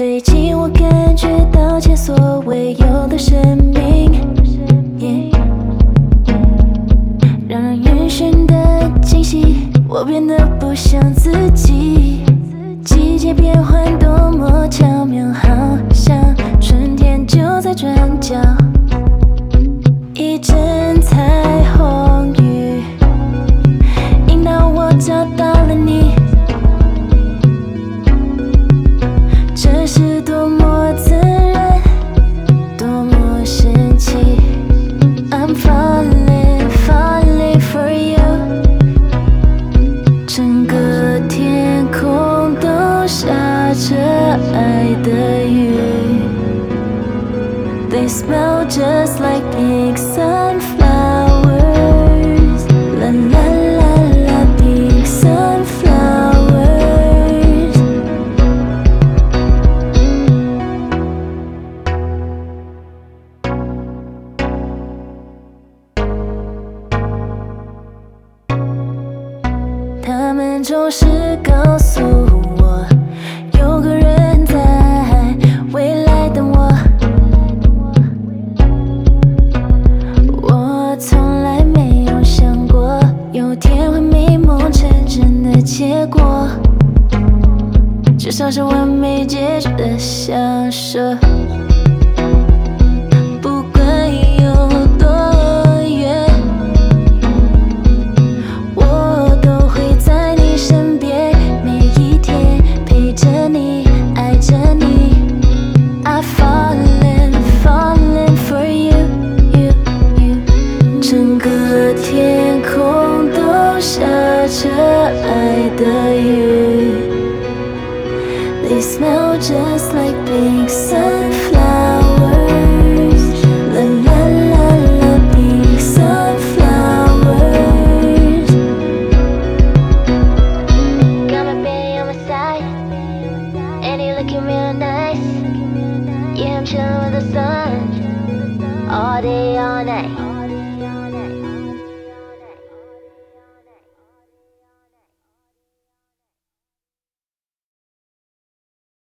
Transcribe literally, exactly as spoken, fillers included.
最近我感觉到前所未有的生命， yeah， 让人晕眩的惊喜，我变得不像自己。季节变换多么巧妙，好像春天就在转角。一阵彩虹雨引导我找到了你，这是多么自然，多么神奇。I'm falling, falling for you， 整个天空都下着爱的雨。They smell just like pink sunflowers， la la la la pink sunflowers。他们总是告诉我，有个人在未来等我。我从来没有想过，有天会美梦成真的结果，至少是完美结局的享受。不管有多远，我都会在你身边，每一天陪着你，爱着你。I falling, falling for you, you, you。整个天空都下着爱的雨。They smell just like pink sunflowers， la la la la pink sunflowers。 Got my baby on my side and you looking real nice. Yeah, I'm chilling with the sun all day all night.